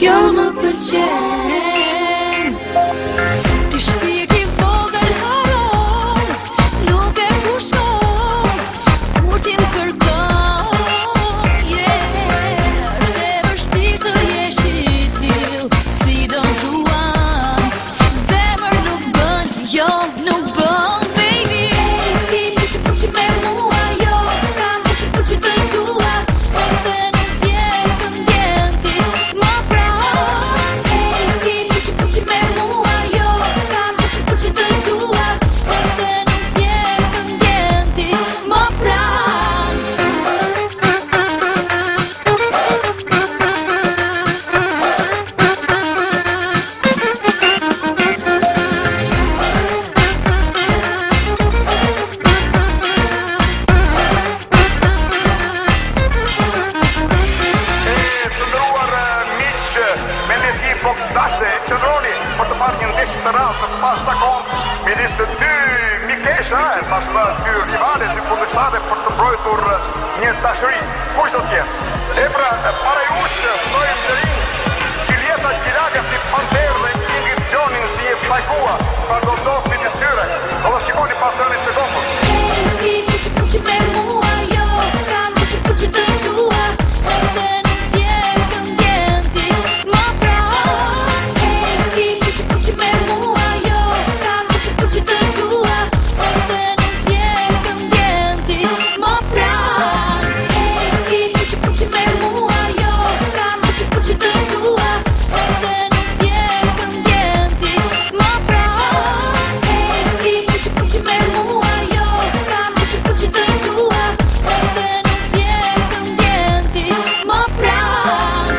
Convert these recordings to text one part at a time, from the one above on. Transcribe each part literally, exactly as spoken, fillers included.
kjo më pëlqen. Ti shpirti vogël haron, nuk e pushon, kur ti më kërkon, yeah. Është e vështirë të jesh i tillë, si Don Juan, zemër nuk bën, jo nuk bën, baby. Ti puçi puçi me mua, jo s'kam puçi puçi të dua, nëse nuk vjen të ndjen ti më pranë. Ti puçi puçi me mua, jo s'kam puçi puçi të dua, nëse nuk vjen të ndjen ti më pranë. Mendesi boksdashe qëndroni për të parë një ndeshje të rrallë të pazakontë midis dy mikesha, tashmë dy rivale, dy kundërshtarë për të mbrojtur një dashuri. Kush do të jetë? Ebra para jush ftojmë në ring Gjilieta Gjilaga si Panter dhe Ingrid Gjonin si e Fajkua. Çfarë do ndodh midis tyre? Do ta shikoni pas rënies së sekondës. Ti puçi puçi me mua, jo s'kam puçi puçi të dua, nëse nuk vjen të ndjen ti më pranë. Ti puçi puçi me mua, jo s'kam puçi puçi të dua, nëse nuk vjen të ndjen ti më pranë. Ti puçi puçi me mua, jo s'kam puçi puçi të dua, nëse nuk vjen të ndjen ti më pranë. Ti puçi puçi me mua, jo s'kam puçi puçi të dua, nëse nuk vjen të ndjen ti më pranë.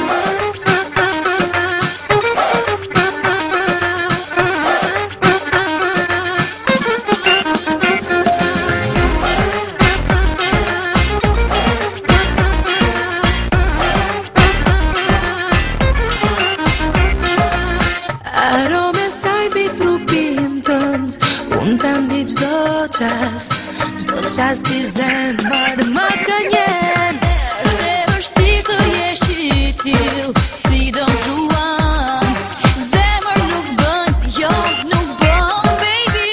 Arome saj mbi trupin tënd, unë ta ndi çdo qast, çdo qast i zemër më gënjen. Është e vështirë të jesh i tillë, si Don Juan, zemër nuk bën, jo nuk bën, baby.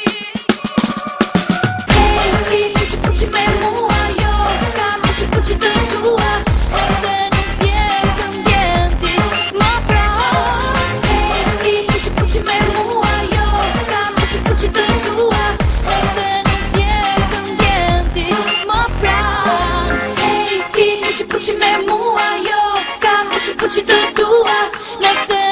Ti puçi puçi me mua, jo s'kam puçi puçi të dua, nëse nuk vjen të ndjen ti më pranë. Ti puçi puçi me mua, jo s'kam puçi puçi të dua, nëse nuk vjen të ndjen ti më pranë. Ti puçi puçi me mua, jo s'kam puçi puçi të dua, nëse